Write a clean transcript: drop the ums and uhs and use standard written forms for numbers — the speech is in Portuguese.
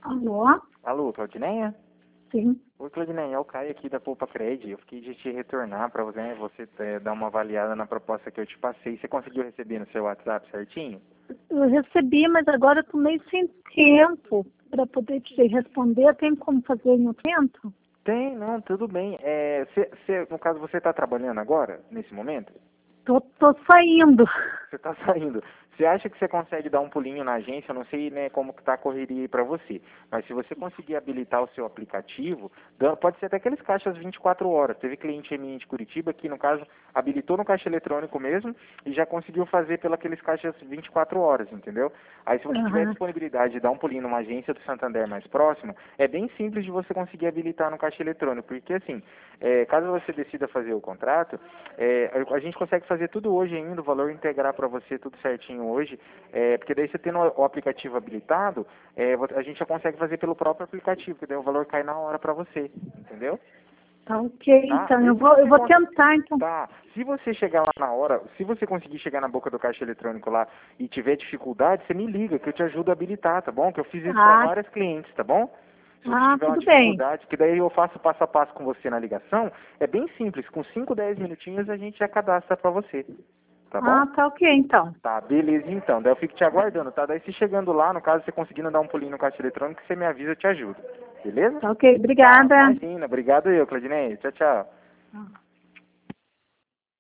Alô? Alô, Claudineia? Sim. Oi, Claudineia, é o Caio aqui da Poupa Cred. Eu fiquei de te retornar para você dar uma avaliada na proposta que eu te passei. Você conseguiu receber no seu WhatsApp certinho? Eu recebi, mas agora eu tô meio sem tempo para poder te responder. Tem como fazer em outro tempo? Tem, não, tudo bem. No caso, você está trabalhando agora, nesse momento? Tô saindo. Você está saindo. Você acha que você consegue dar um pulinho na agência? Eu não sei, né, como que tá a correria aí para você, mas se você conseguir habilitar o seu aplicativo, pode ser até aqueles caixas 24 horas. Teve cliente minha de Curitiba que, no caso, habilitou no caixa eletrônico mesmo e já conseguiu fazer pelos caixas 24 horas, entendeu? Aí, se você tiver Aham. disponibilidade de dar um pulinho numa agência do Santander mais próximo, é bem simples de você conseguir habilitar no caixa eletrônico, porque assim, caso você decida fazer o contrato, a gente consegue fazer tudo hoje ainda, o valor integrar para você tudo certinho hoje, porque daí você tendo o aplicativo habilitado, a gente já consegue fazer pelo próprio aplicativo, que daí o valor cai na hora para você, entendeu? Tá ok, Tá? então. Daí Eu se vou, eu você vou tentar, então. tá, se você chegar lá na hora, se você conseguir chegar na boca do caixa eletrônico lá e tiver dificuldade, você me liga que eu te ajudo a habilitar, tá bom? Que eu fiz isso para Ah, vários clientes, tá bom? Se você tiver uma tudo bem. dificuldade, que daí eu faço passo a passo com você na ligação, é bem simples, com 5, 10 minutinhos a gente já cadastra para você, tá bom? Tá ok, então. Tá, beleza então. Daí eu fico te aguardando, tá? Daí se chegando lá, no caso, você conseguindo dar um pulinho no caixa eletrônico, você me avisa, eu te ajudo. Beleza? Tá ok, Tá, obrigada. imagina. Obrigado eu, Claudinei. Tchau, tchau.